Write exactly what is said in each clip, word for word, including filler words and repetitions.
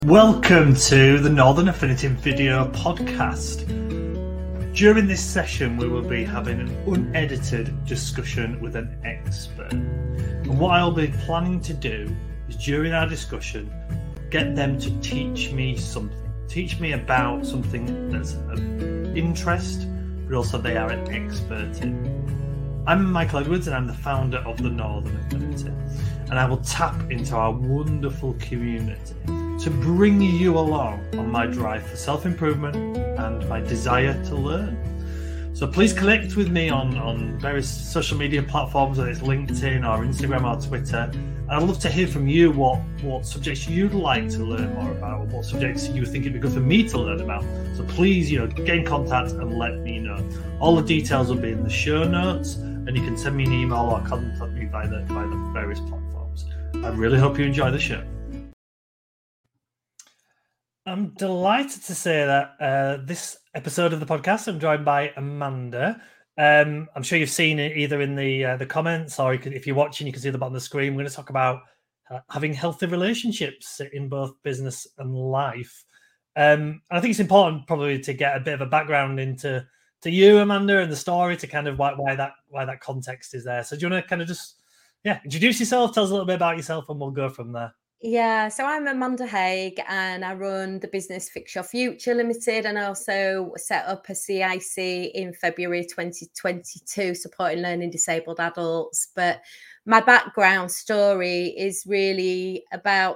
Welcome to the Northern Affinity Video Podcast. During this session, we will be having an unedited discussion with an expert. And what I'll be planning to do is, during our discussion, get them to teach me something. Teach me about something that's of interest, but also they are an expert in. I'm Michael Edwards and I'm the founder of the Northern Affinity. And I will tap into our wonderful community to bring you along on my drive for self-improvement and my desire to learn. So please connect with me on, on various social media platforms, whether it's LinkedIn or Instagram or Twitter. And I'd love to hear from you what, what subjects you'd like to learn more about, or what subjects you think it'd be good for me to learn about. So please, you know, get in contact and let me know. All the details will be in the show notes, and you can send me an email or contact me via the, via the various platforms. I really hope you enjoy the show. I'm delighted to say that uh, this episode of the podcast, I'm joined by Amanda. Um, I'm sure you've seen it either in the uh, the comments, or you can, if you're watching, you can see the bottom of the screen. We're going to talk about uh, having healthy relationships in both business and life. Um, and I think it's important probably to get a bit of a background into to you, Amanda, and the story, to kind of why, why that why that context is there. So do you want to kind of just yeah introduce yourself, tell us a little bit about yourself, and we'll go from there. Yeah, so I'm Amanda Haig and I run the business Fix Your Future Limited, and I also set up a C I C in February twenty twenty-two supporting learning disabled adults. But my background story is really about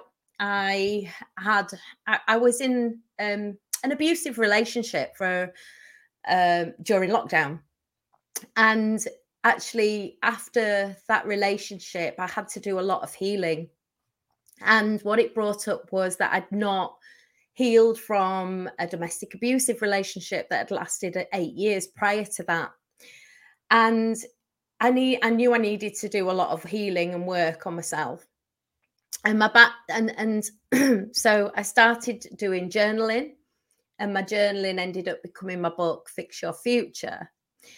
I had I, I was in um, an abusive relationship for uh, during lockdown, and actually after that relationship I had to do a lot of healing. And what it brought up was that I'd not healed from a domestic abusive relationship that had lasted eight years prior to that. And I need, I knew I needed to do a lot of healing and work on myself. And my back, and and so I started doing journaling, and my journaling ended up becoming my book, Fix Your Future.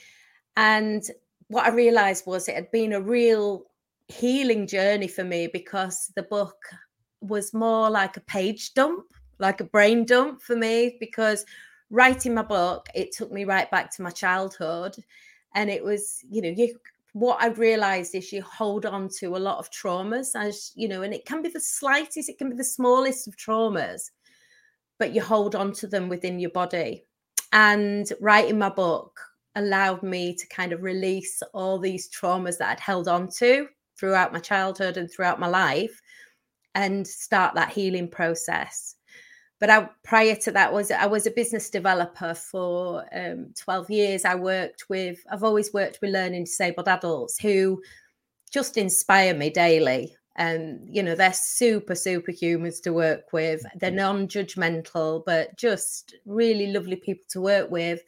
And what I realized was it had been a real healing journey for me, because the book was more like a page dump, like a brain dump for me, because writing my book, it took me right back to my childhood. And it was, you know, you, what I've realized is you hold on to a lot of traumas, as you know, and it can be the slightest, it can be the smallest of traumas, but you hold on to them within your body. And writing my book allowed me to kind of release all these traumas that I'd held on to throughout my childhood and throughout my life, and start that healing process. But I, prior to that, was I was a business developer for um, twelve years. I worked with, I've always worked with learning disabled adults who just inspire me daily. And, you know, they're super, super humans to work with. They're non-judgmental, but just really lovely people to work with.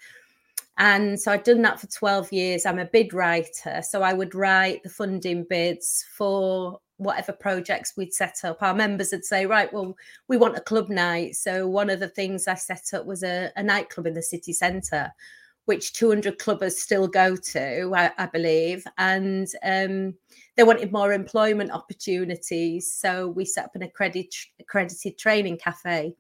And so I'd done that for twelve years. I'm a bid writer. So I would write the funding bids for whatever projects we'd set up. Our members would say, right, well, we want a club night. So one of the things I set up was a, a nightclub in the city centre, which two hundred clubbers still go to, I, I believe. And um, they wanted more employment opportunities. So we set up an accredited, accredited training cafe.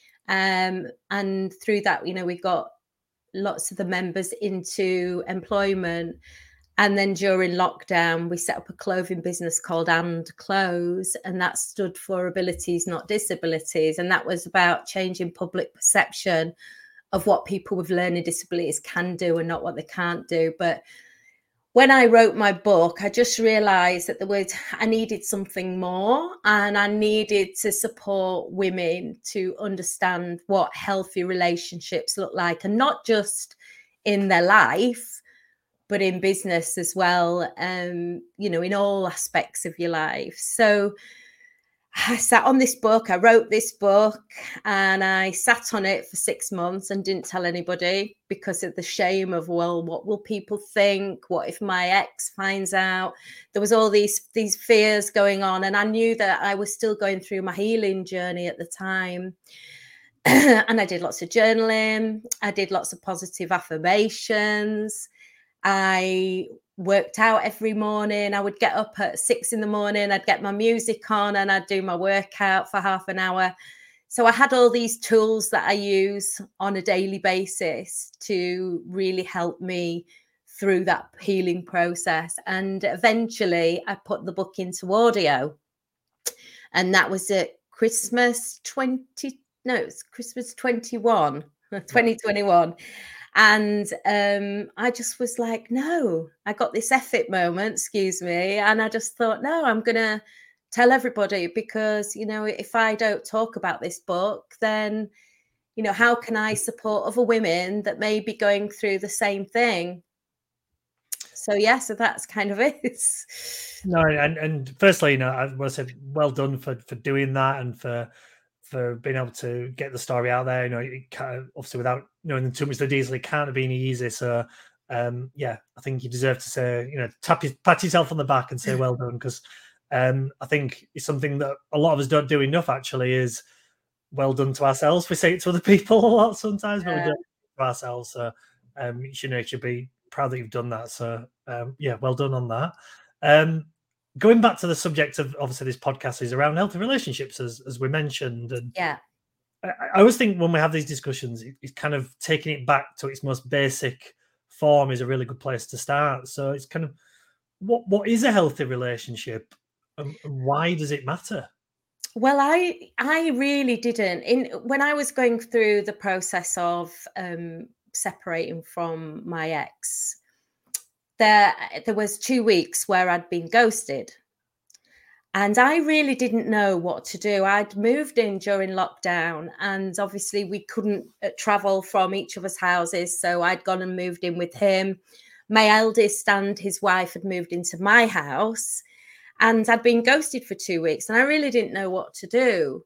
Um, and through that, you know, we got lots of the members into employment. And then during lockdown, we set up a clothing business called And Clothes, and that stood for Abilities Not Disabilities. And that was about changing public perception of what people with learning disabilities can do and not what they can't do. But when I wrote my book, I just realized that there was, I needed something more, and I needed to support women to understand what healthy relationships look like, and not just in their life, but in business as well, um, you know, in all aspects of your life. So I sat on this book, I wrote this book, and I sat on it for six months and didn't tell anybody because of the shame of, well, what will people think? What if my ex finds out? There was all these, these fears going on, and I knew that I was still going through my healing journey at the time. And I did lots of journaling. I did lots of positive affirmations. I worked out every morning. I would get up at six in the morning. I'd get my music on and I'd do my workout for half an hour. so I had all these tools that I use on a daily basis to really help me through that healing process. And eventually I put the book into audio. And that was at Christmas twenty, no, it's Christmas twenty-one, twenty twenty-one. And um, I just was like, no, I got this effort moment, excuse me. And I just thought, no, I'm going to tell everybody, because, you know, if I don't talk about this book, then, you know, how can I support other women that may be going through the same thing? So, yeah, so that's kind of it. No, and, and firstly, you know, I want to say well done for, for doing that, and for for being able to get the story out there. You know, it can't, obviously without knowing too much so easily, can't have been easy. So, um, yeah, I think you deserve to say, you know, tap your, pat yourself on the back and say well done, because um, I think it's something that a lot of us don't do enough, actually, is well done to ourselves. We say it to other people a lot sometimes, but Yeah. we don't do it to ourselves. So, um, you should, you know, you should be proud that you've done that. So, um, yeah, well done on that. Um, going back to the subject of, obviously, this podcast is around healthy relationships, as as we mentioned, and Yeah. I, I always think when we have these discussions, it, it's kind of taking it back to its most basic form is a really good place to start. So it's kind of what what is a healthy relationship, and why does it matter? Well, I I really didn't. In when I was going through the process of um, separating from my ex, there there was two weeks where I'd been ghosted, and I really didn't know what to do. I'd moved in during lockdown, and obviously we couldn't uh, travel from each other's houses, so I'd gone and moved in with him. My eldest and his wife had moved into my house, and I'd been ghosted for two weeks, and I really didn't know what to do.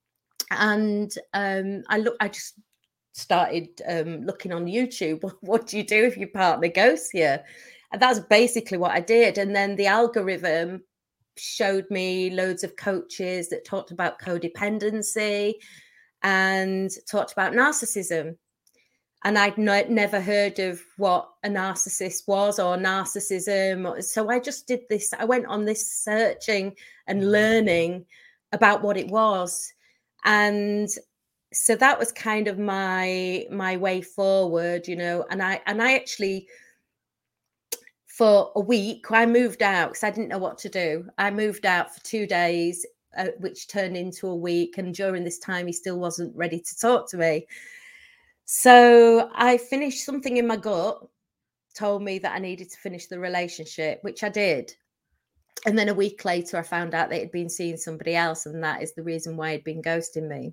And um, I look, I just started um, looking on YouTube. What do you do if your partner ghosts you? And that's basically what I did. And then the algorithm showed me loads of coaches that talked about codependency and talked about narcissism. And I'd no, never heard of what a narcissist was or narcissism. So I just did this. I went on this searching and learning about what it was. And so that was kind of my my way forward, you know. And I and I actually, for a week, I moved out because I didn't know what to do. I moved out for two days, uh, which turned into a week. And during this time, he still wasn't ready to talk to me. So I finished, something in my gut told me that I needed to finish the relationship, which I did. And then a week later, I found out that he'd been seeing somebody else, and that is the reason why he'd been ghosting me.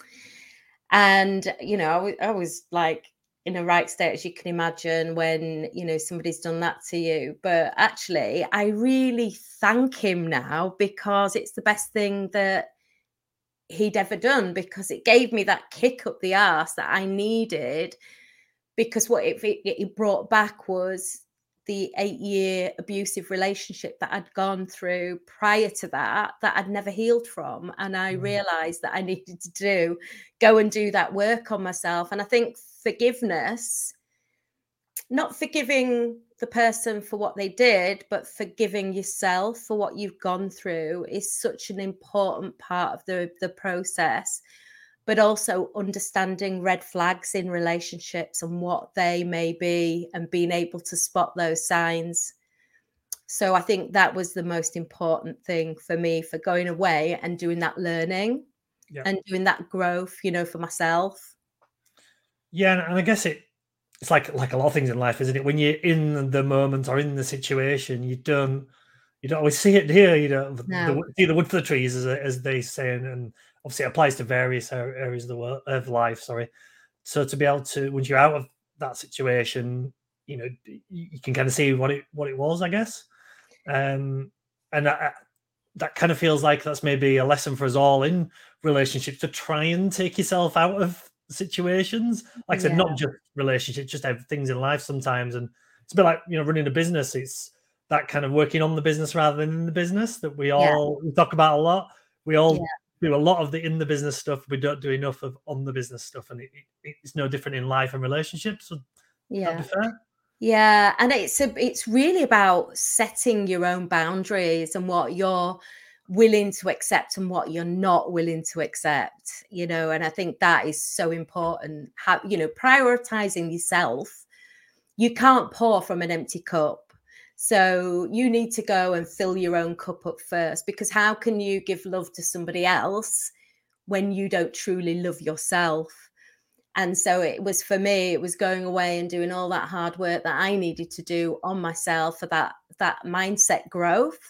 And, you know, I, w- I was like in a right state, as you can imagine, when, you know, somebody's done that to you. But actually, I really thank him now, because it's the best thing that he'd ever done, because it gave me that kick up the arse that I needed. Because what it, it, it brought back was the eight year abusive relationship that I'd gone through prior to that, that I'd never healed from. And I Mm. realized that I needed to do, go and do that work on myself. And I think forgiveness, not forgiving the person for what they did, but forgiving yourself for what you've gone through, is such an important part of the, the process. But also understanding red flags in relationships and what they may be, and being able to spot those signs. So I think that was the most important thing for me, for going away and doing that learning Yeah. and doing that growth, you know, for myself. Yeah, and I guess it it's like like a lot of things in life, isn't it? When you're in the moment or in the situation, you don't you don't always see it here. You don't No. the, see the wood for the trees, as as they say, and, and obviously it applies to various areas of the world of life. Sorry, so to be able to, once you're out of that situation, you know, you, you can kind of see what it what it was, I guess. Um, and that that kind of feels like that's maybe a lesson for us all in relationships, to try and take yourself out of situations. Like I said, Yeah. not just relationships, just have things in life sometimes. And it's a bit like, you know, running a business. It's that kind of working on the business rather than in the business that we all we talk about a lot. We all Yeah. do a lot of the in the business stuff. We don't do enough of on the business stuff, and it, it, it's no different in life and relationships. Would that Yeah. be fair? Yeah, and it's a, it's really about setting your own boundaries and what your willing to accept and what you're not willing to accept, you know, and I think that is so important. How, you know, prioritizing yourself. You can't pour from an empty cup. So you need to go and fill your own cup up first, because how can you give love to somebody else when you don't truly love yourself? And so it was, for me, it was going away and doing all that hard work that I needed to do on myself for that, that mindset growth.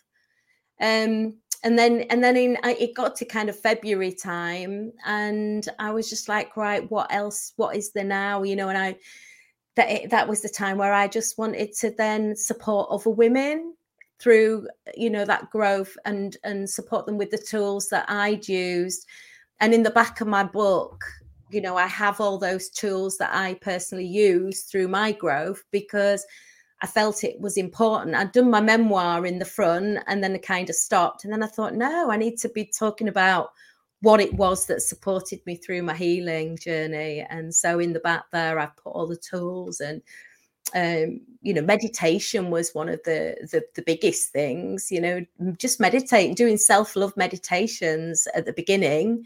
Um, and then, and then in, it got to kind of February time, and I was just like, right, what else, what is there now? You know, and I, that, it, that was the time where I just wanted to then support other women through, you know, that growth, and, and support them with the tools that I'd used. And in the back of my book, you know, I have all those tools that I personally use through my growth, because I felt it was important. I'd done my memoir in the front, and then I kind of stopped. And then I thought, no, I need to be talking about what it was that supported me through my healing journey. And so in the back there, I've put all the tools, and, um, you know, meditation was one of the, the, the biggest things, you know, just meditating, doing self-love meditations at the beginning.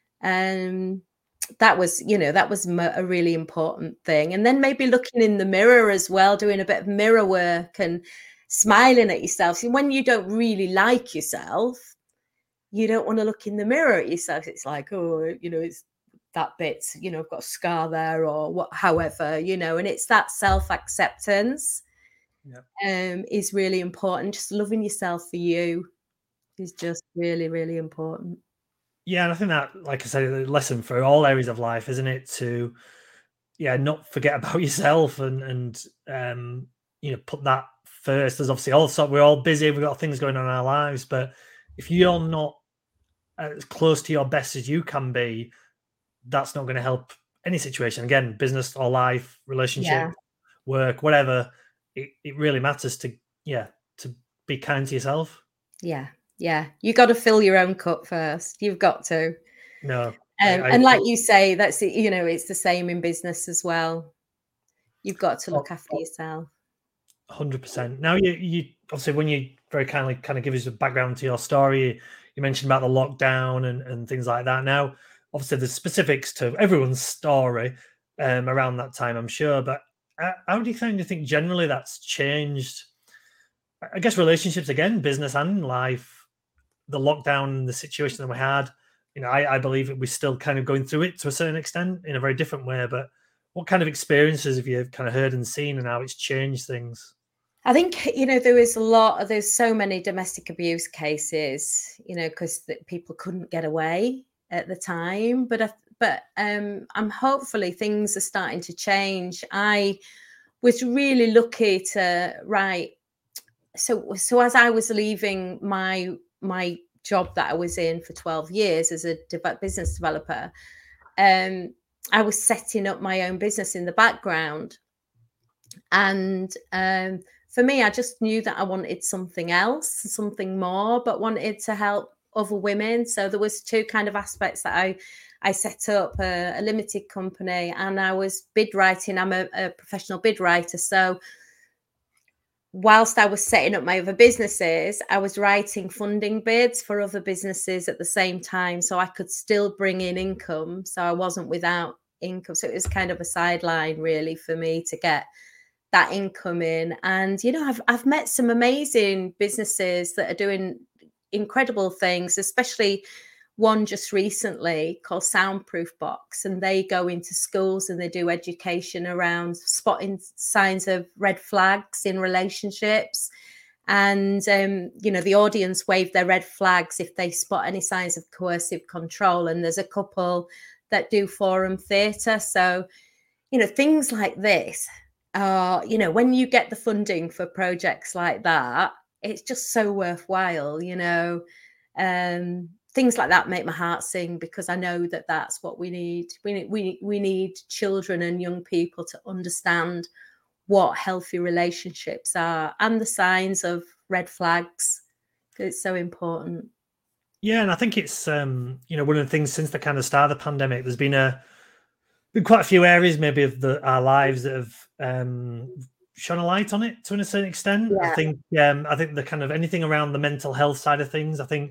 Um, that was, you know, that was a really important thing. And then maybe looking in the mirror as well, doing a bit of mirror work and smiling at yourself. So when you don't really like yourself, you don't want to look in the mirror at yourself. It's like, oh, you know, it's that bit, you know, I've got a scar there, or what, however, you know, and it's that self-acceptance yeah. um, is really important. Just loving yourself for you is just really, really important. Yeah, and I think that, like I said, a lesson for all areas of life, isn't it? To, yeah, not forget about yourself, and and um, you know, put that first. There's obviously also, we're all busy, we've got things going on in our lives, but if you're not as close to your best as you can be, that's not going to help any situation. Again, business or life, relationship, yeah. work, whatever. It it really matters to yeah to be kind to yourself. Yeah. Yeah, you got to fill your own cup first. You've got to. No. Um, I, I, and like you say, that's, you know, it's the same in business as well. You've got to look oh, after yourself. one hundred percent. Now, you, you obviously, when you very kindly kind of give us a background to your story, you mentioned about the lockdown and, and things like that. Now, obviously, there's specifics to everyone's story um, around that time, I'm sure. But how do you kind of think generally that's changed? I guess relationships, again, business and life. The lockdown, the situation that we had, you know, I, I believe we're still kind of going through it to a certain extent in a very different way. But what kind of experiences have you kind of heard and seen, and how it's changed things? I think, you know, there is a lot, there's so many domestic abuse cases, you know, because people couldn't get away at the time. But, I, but um, I'm hopefully things are starting to change. I was really lucky to write. So, so as I was leaving my my job that I was in for twelve years as a de- business developer, um, I was setting up my own business in the background. And um, for me, I just knew that I wanted something else, something more, but wanted to help other women. So there was two kind of aspects that I, I set up a, a limited company, and I was bid writing. I'm a, a professional bid writer. So whilst I was setting up my other businesses, I was writing funding bids for other businesses at the same time, so I could still bring in income. So I wasn't without income. So it was kind of a sideline really for me to get that income in. And, you know, I've, I've met some amazing businesses that are doing incredible things, especially one just recently called Soundproof Box, and they go into schools and they do education around spotting signs of red flags in relationships. And, um, you know, the audience wave their red flags if they spot any signs of coercive control. And there's a couple that do forum theatre. So, you know, things like this are, you know, when you get the funding for projects like that, it's just so worthwhile, you know. Um, things like that make my heart sing, because I know that that's what we need. We need, we, we need children and young people to understand what healthy relationships are and the signs of red flags. It's so important. Yeah, and I think it's, um, you know, one of the things since the kind of start of the pandemic, there's been a been quite a few areas maybe of the, our lives that have um, shone a light on it to a certain extent. Yeah. I think um, I think the kind of anything around the mental health side of things, I think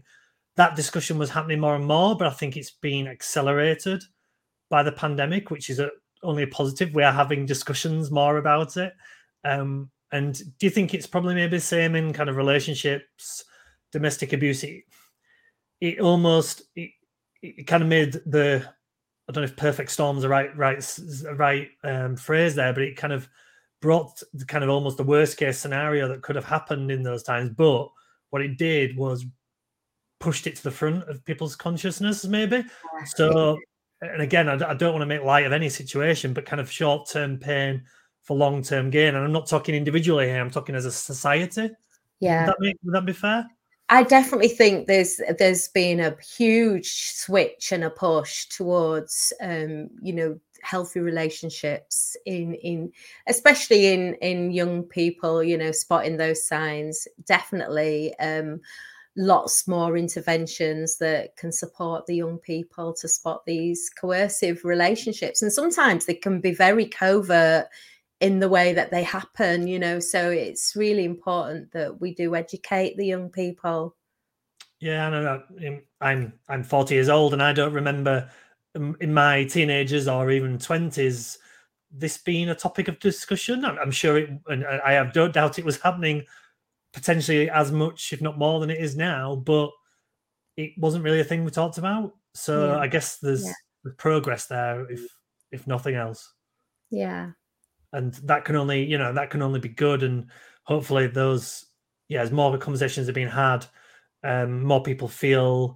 that discussion was happening more and more, but I think it's been accelerated by the pandemic, which is a, only a positive. We are having discussions more about it. Um, and do you think it's probably maybe the same in kind of relationships, domestic abuse? It, it almost, it, it kind of made the, I don't know if perfect storm's the right, right, right um, phrase there, but it kind of brought the kind of almost the worst case scenario that could have happened in those times. But what it did was pushed it to the front of people's consciousness, maybe. So, and again, I, I don't want to make light of any situation, but kind of short-term pain for long-term gain. And I'm not talking individually here, I'm talking as a society. Yeah. Would that, make, would that be fair? I definitely think there's there's been a huge switch and a push towards, um, you know, healthy relationships in in especially in in young people, you know, spotting those signs. Definitely um, lots more interventions that can support the young people to spot these coercive relationships. And sometimes they can be very covert in the way that they happen, you know, so it's really important that we do educate the young people. Yeah, no, no. I'm I'm forty years old, and I don't remember in my teenagers or even twenties this being a topic of discussion. I'm, I'm sure it, and I have don't doubt it was happening potentially as much, if not more, than it is now. But it wasn't really a thing we talked about. So Yeah. I guess there's Yeah. progress there, if if nothing else. Yeah. And that can only, you know, that can only be good. And hopefully those, yeah, as more conversations are being had, um, more people feel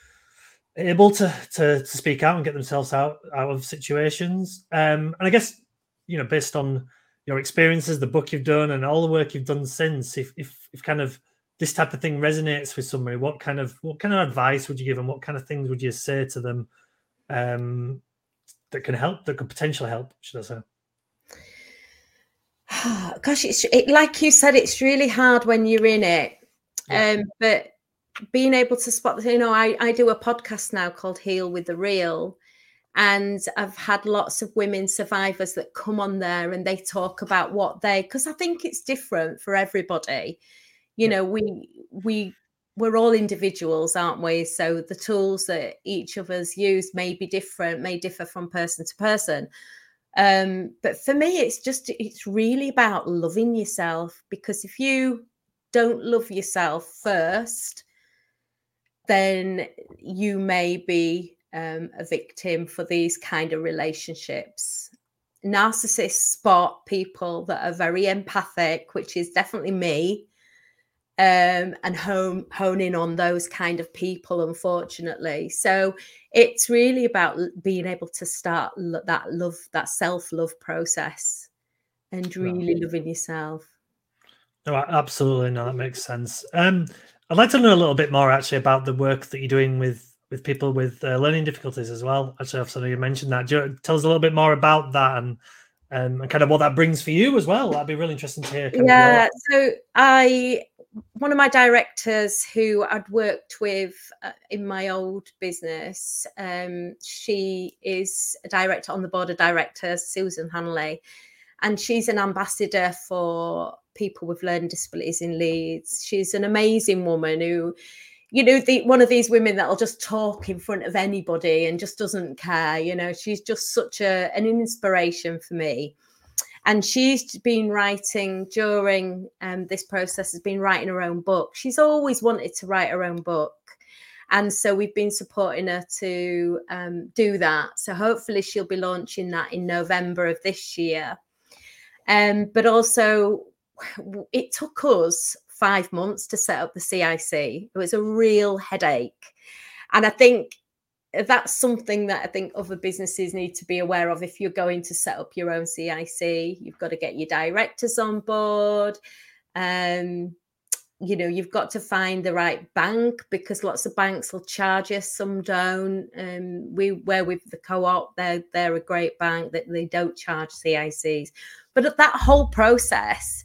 able to, to to speak out and get themselves out out of situations. Um, and I guess, you know, based on your experiences, the book you've done, and all the work you've done since, if if, if kind of this type of thing resonates with somebody, what kind of what kind of advice would you give them? What kind of things would you say to them um, that can help, that could potentially help, should I say? Gosh, it's it, like you said, it's really hard when you're in it. Yeah. Um, but being able to spot, you know, I, I do a podcast now called Heal with the Real, and I've had lots of women survivors that come on there and they talk about what they, because I think it's different for everybody. You yeah. know, we we we're all individuals, aren't we? So the tools that each of us use may be different, may differ from person to person. Um, but for me, it's just, it's really about loving yourself, because if you don't love yourself first, then you may be um, a victim for these kind of relationships. Narcissists spot people that are very empathic, which is definitely me, um, and hone, hone in on those kind of people, unfortunately. So it's really about being able to start lo- that love, that self-love process, and really no. loving yourself. No, absolutely. No, that makes sense. Um, I'd like to know a little bit more actually about the work that you're doing with, with people with uh, learning difficulties as well. Actually, I've sort of you mentioned that. Do you tell us a little bit more about that, and um, and kind of what that brings for you as well? That'd be really interesting to hear. Kind yeah. Of your... So I, one of my directors who I'd worked with uh, in my old business, um, she is a director on the board of directors, Susan Hanley, and she's an ambassador for people with learning disabilities in Leeds. She's an amazing woman who, you know, the, one of these women that'll just talk in front of anybody and just doesn't care. You know, she's just such a, an inspiration for me. And she's been writing during um, this process, has been writing her own book. She's always wanted to write her own book. And so we've been supporting her to um, do that. So hopefully she'll be launching that in November of this year. Um, but also, it took us five months to set up the C I C. It was a real headache. And I think that's something that I think other businesses need to be aware of. If you're going to set up your own C I C, you've got to get your directors on board. Um, you know, you've got to find the right bank, because lots of banks will charge us, some don't. Um, we we're with the Co-op, they're, they're a great bank that they don't charge C I Cs. But that whole process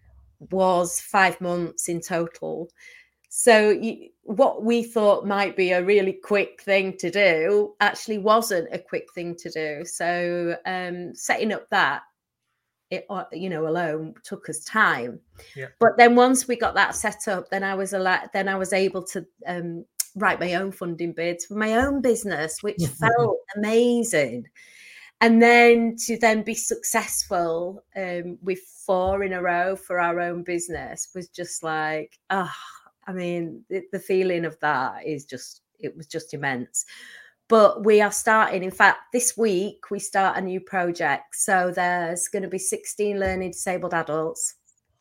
was five months in total. So you, what we thought might be a really quick thing to do actually wasn't a quick thing to do. So um, setting up that, it, you know, alone took us time. Yeah. But then once we got that set up, then I was allowed, then I was able to um, write my own funding bids for my own business, which felt amazing. And then to then be successful um, with four in a row for our own business was just like, ah, oh, I mean, the, the feeling of that is just, it was just immense. But we are starting, in fact, this week we start a new project. So there's going to be sixteen learning disabled adults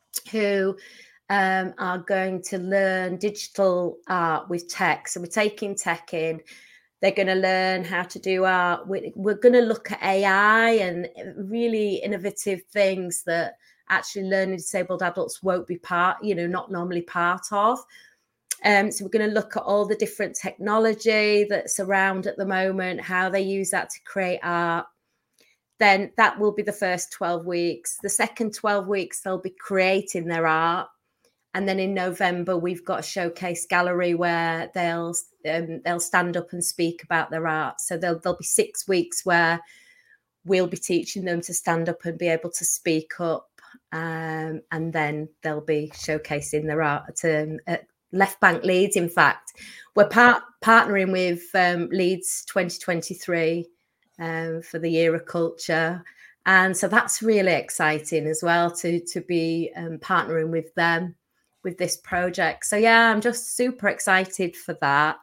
who um, are going to learn digital art with tech. So we're taking tech in. They're going to learn how to do art. We're, we're going to look at A I and really innovative things that actually learning disabled adults won't be part, you know, not normally part of. Um, so we're going to look at all the different technology that's around at the moment, how they use that to create art. Then that will be the first twelve weeks. The second twelve weeks, they'll be creating their art. And then in November, we've got a showcase gallery where they'll um, they'll stand up and speak about their art. So there'll, there'll be six weeks where we'll be teaching them to stand up and be able to speak up. Um, and then they'll be showcasing their art at, um, at Left Bank Leeds. In fact, we're part, partnering with um, Leeds twenty twenty-three um, for the Year of Culture. And so that's really exciting as well to, to be um, partnering with them with this project. So yeah, I'm just super excited for that.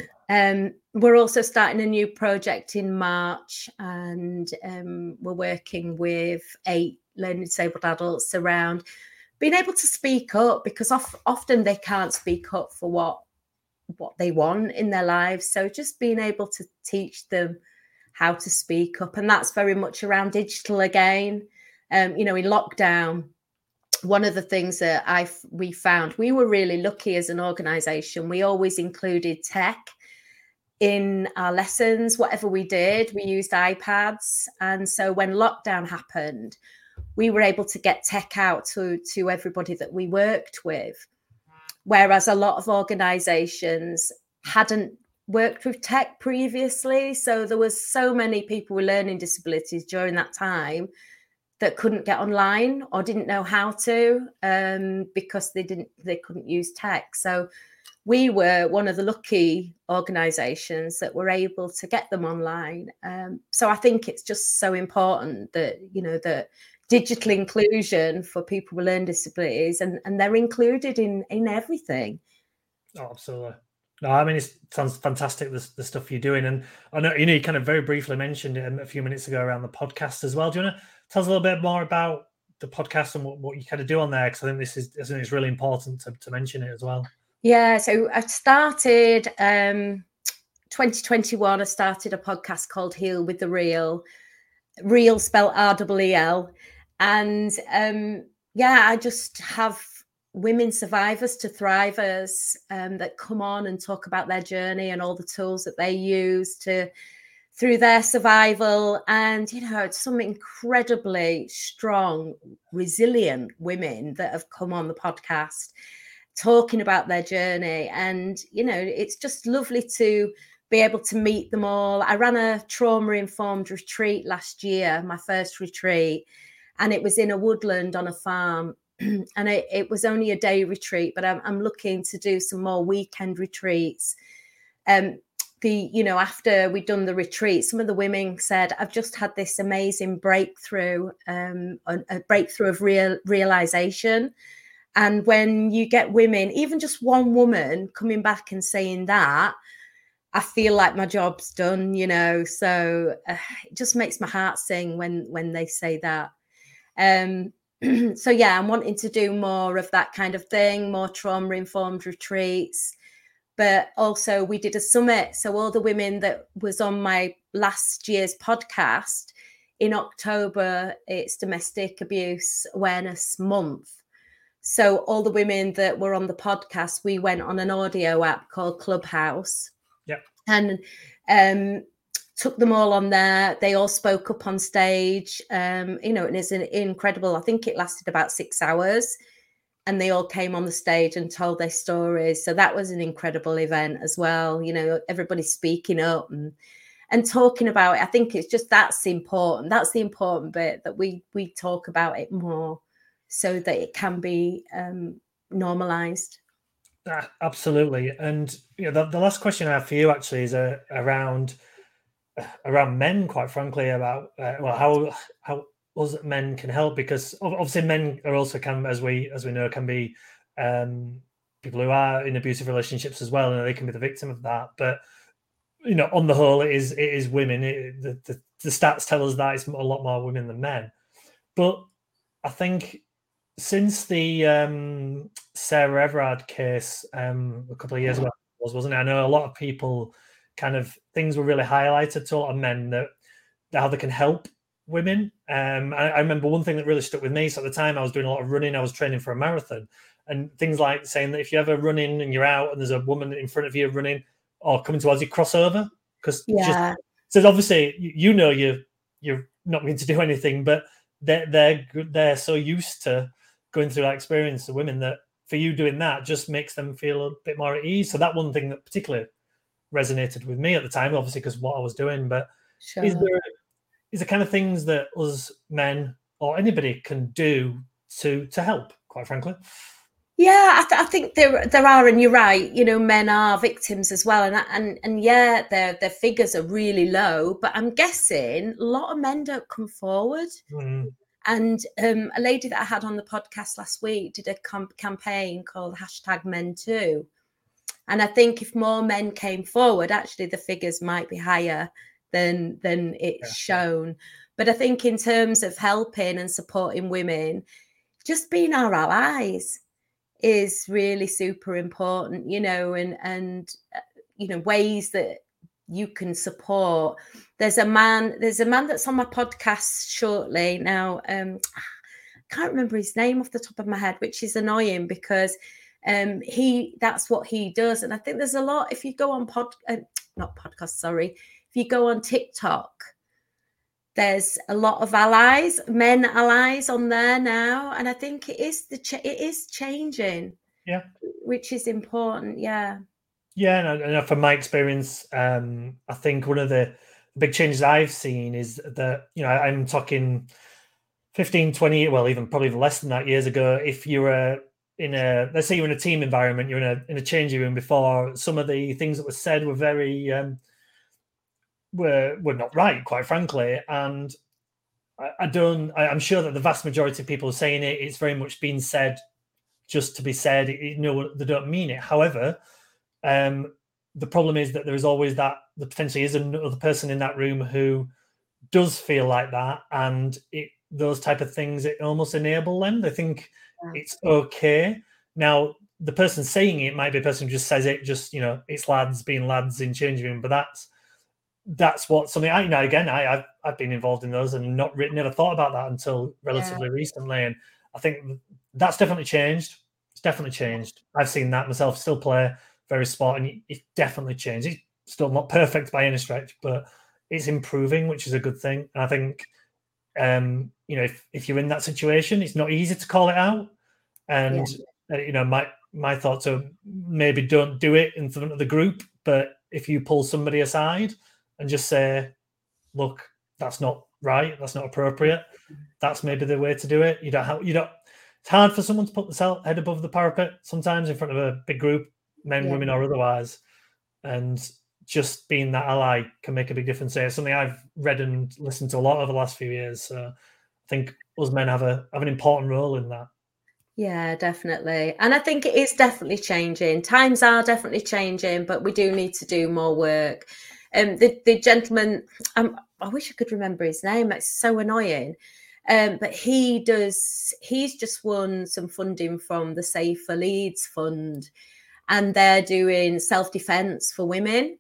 Um, we're also starting a new project in March, and um, we're working with eight learning disabled adults around being able to speak up, because of, often they can't speak up for what what they want in their lives. So just being able to teach them how to speak up, and that's very much around digital again. Um, you know, in lockdown, one of the things that I we found, we were really lucky as an organisation. We always included tech in our lessons. Whatever we did, we used iPads. And so when lockdown happened, we were able to get tech out to, to everybody that we worked with. Whereas a lot of organisations hadn't worked with tech previously. So there was so many people with learning disabilities during that time that couldn't get online or didn't know how to um, because they didn't, they couldn't use tech. So we were one of the lucky organisations that were able to get them online. Um, so I think it's just so important that, you know, that digital inclusion for people with learning disabilities, and, and they're included in, in everything. Oh, absolutely. No, I mean, it sounds fantastic, the, the stuff you're doing. And I know, you know, you kind of very briefly mentioned it a few minutes ago around the podcast as well. Do you want to tell us a little bit more about the podcast and what, what you kind of do on there? Because I think this is, I think it's really important to, to mention it as well. Yeah, so I started um, twenty twenty-one. I started a podcast called Heal with the Real, Real spelled R E E L. And um, yeah, I just have women survivors to thrivers um, that come on and talk about their journey and all the tools that they use to through their survival. And, you know, it's some incredibly strong, resilient women that have come on the podcast talking about their journey. And, you know, it's just lovely to be able to meet them all. I ran a trauma-informed retreat last year, my first retreat, and it was in a woodland on a farm. And it, it was only a day retreat, but I'm, I'm looking to do some more weekend retreats. Um, the, you know, after we'd done the retreat, some of the women said, I've just had this amazing breakthrough, um, a, a breakthrough of real realization. And when you get women, even just one woman coming back and saying that, I feel like my job's done, you know. So uh, it just makes my heart sing when when they say that. Um, so yeah, I'm wanting to do more of that kind of thing, more trauma-informed retreats. But also we did a summit. So all the women that was on my last year's podcast, in October, it's Domestic Abuse Awareness Month. So all the women that were on the podcast, we went on an audio app called Clubhouse. Yep. And um, took them all on there. They all spoke up on stage. Um, you know, and it's an incredible, I think it lasted about six hours. And they all came on the stage and told their stories. So that was an incredible event as well. You know, everybody speaking up and and talking about it. I think it's just, that's important. That's the important bit, that we we talk about it more, so that it can be um, normalized. Uh, absolutely. And you know, the, the last question I have for you actually is uh, around around men, quite frankly, about uh, well how how us men can help, because obviously men are also can, as we as we know, can be um, people who are in abusive relationships as well, and they can be the victim of that. But you know, on the whole, it is it is women. It, the, the the stats tell us that it's a lot more women than men. But I think since the um, Sarah Everard case um, a couple of years ago, was wasn't it? I know a lot of people kind of things were really highlighted to a lot of men that, that how they can help women. Um, I, I remember one thing that really stuck with me. So at the time, I was doing a lot of running. I was training for a marathon, and things like saying that if you're ever running and you're out and there's a woman in front of you running or coming towards you, cross over, because Yeah. just so obviously you know you you're not going to do anything, but they're they're they're so used to going through that experience of women that for you doing that just makes them feel a bit more at ease. So that one thing that particularly resonated with me at the time, obviously because what I was doing. But Sure. is there is the kind of things that us men or anybody can do to to help, quite frankly? Yeah, I, th- I think there there are, and you're right. You know, men are victims as well, and and and yeah, their their figures are really low. But I'm guessing a lot of men don't come forward. Mm. And um, a lady that I had on the podcast last week did a com- campaign called hashtag Men Too. And I think if more men came forward, actually the figures might be higher than than it's Yeah. shown. But I think in terms of helping and supporting women, just being our allies is really super important, you know, and and uh, you know, ways that you can support. There's a man, there's a man that's on my podcast shortly now. Um, I can't remember his name off the top of my head, which is annoying because um, he that's what he does. And I think there's a lot, if you go on pod, uh, not podcast, sorry, if you go on TikTok, there's a lot of allies, men allies on there now, and I think it is the ch- it is changing. Yeah, which is important. Yeah. Yeah, and, and from my experience, um, I think one of the big changes I've seen is that, you know, I'm talking fifteen, twenty, well, even probably less than that years ago. If you were in a, let's say you're in a team environment, you're in a in a changing room before, some of the things that were said were very um, were were not right, quite frankly. And I, I don't, I, I'm sure that the vast majority of people saying it, it's very much being said just to be said. You know, they don't mean it. However, um, the problem is that there is always that there potentially is another person in that room who does feel like that, and it those type of things, it almost enable them. They think Yeah. it's okay. Now, the person saying it might be a person who just says it, just, you know, it's lads being lads in changing room, but that's that's what something I, you know, again, I, I've I've been involved in those and not never thought about that until relatively yeah. recently, and I think that's definitely changed. It's definitely changed. I've seen that myself. Still play very sport, and it's definitely changed. It's still not perfect by any stretch, but it's improving, which is a good thing. And I think, um, you know, if, if you're in that situation, it's not easy to call it out. And yeah. uh, you know, my my thoughts are maybe don't do it in front of the group, but if you pull somebody aside and just say, look, that's not right, that's not appropriate, that's maybe the way to do it. You don't have, you don't, it's hard for someone to put the head above the parapet sometimes in front of a big group, men, yeah. women, or otherwise. And just being that ally can make a big difference. It's something I've read and listened to a lot over the last few years. So I think us men have a have an important role in that. Yeah, definitely. And I think it is definitely changing. Times are definitely changing, but we do need to do more work. Um, the, the gentleman, um, I wish I could remember his name. It's so annoying. Um, but he does, he's just won some funding from the Safer Leeds Fund, and they're doing self-defense for women.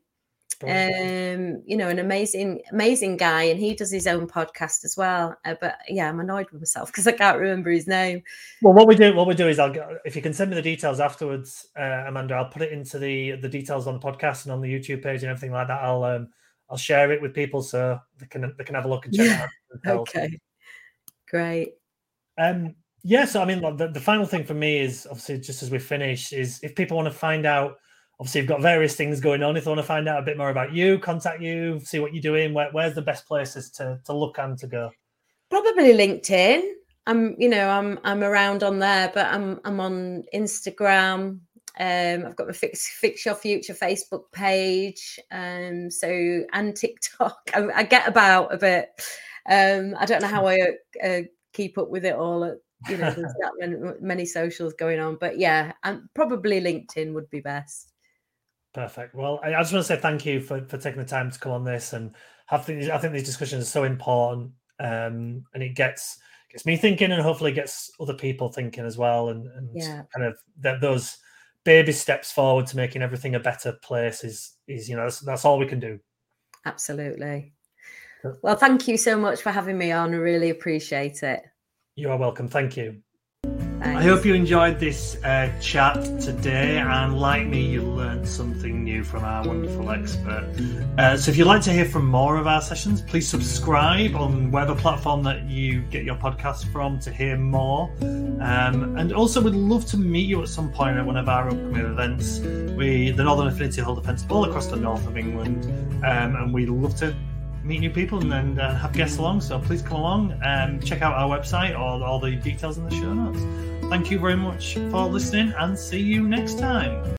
Um, you know, an amazing, amazing guy, and he does his own podcast as well. Uh, but yeah, I'm annoyed with myself because I can't remember his name. Well, what we do, what we do is, I'll go, if you can send me the details afterwards, uh, Amanda, I'll put it into the the details on the podcast and on the YouTube page and everything like that. I'll um, I'll share it with people so they can they can have a look and check yeah. it out. Okay, great. Um, yeah, so I mean, the, the final thing for me is obviously just as we finish is if people want to find out. Obviously, you've got various things going on. If they want to find out a bit more about you, contact you, see what you're doing. Where, where's the best places to to look and to go? Probably LinkedIn. I'm, you know, I'm I'm around on there, but I'm I'm on Instagram. Um, I've got my Fix, Fix Your Future Facebook page. Um, so and TikTok. I, I get about a bit. Um, I don't know how I uh, keep up with it all. At, you know, there's that many, many socials going on. But yeah, and probably LinkedIn would be best. Perfect. Well, I just want to say thank you for, for taking the time to come on this and have these. I think these discussions are so important, um, and it gets gets me thinking, and hopefully gets other people thinking as well, and, and yeah. kind of that those baby steps forward to making everything a better place is is you know that's, that's all we can do. Absolutely. Well, thank you so much for having me on. I really appreciate it. You are welcome. Thank you. Thanks. I hope you enjoyed this uh, chat today, and like me, you learned something new from our wonderful expert. Uh, so if you'd like to hear from more of our sessions, please subscribe on whatever platform that you get your podcast from to hear more. Um, and also, we'd love to meet you at some point at one of our upcoming events. We, the Northern Affinity, hold events all across the north of England, um, and we'd love to meet new people and then uh, have guests along. So please come along and check out our website or all the details in the show notes. Thank you very much for listening, and see you next time.